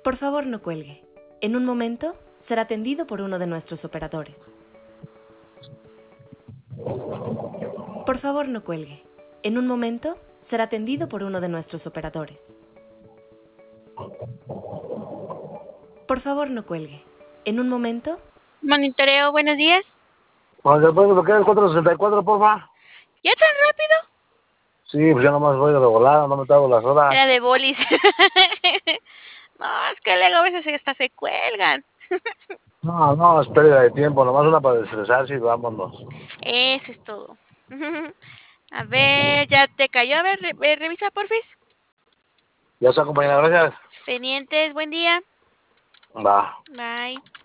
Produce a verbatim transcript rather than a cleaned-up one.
Por favor, no cuelgue. En un momento será atendido por uno de nuestros operadores. Por favor, no cuelgue. En un momento será atendido por uno de nuestros operadores. Por favor, no cuelgue. En un momento... Monitoreo, buenos días. Bueno, después de bloquear el cuatrocientos sesenta y cuatro, porfa. ¿Ya tan rápido? Sí, pues ya nomás voy de volada, no me trago las horas. Era de bolis. No, es que luego a veces hasta se cuelgan. No, no, es pérdida de tiempo, nomás una para desestresarse y vámonos. Eso es todo. A ver, ¿ya te cayó? A ver, re- re- revisa, porfis. Ya está, compañera, gracias. Pendientes, buen día. Va. Bye.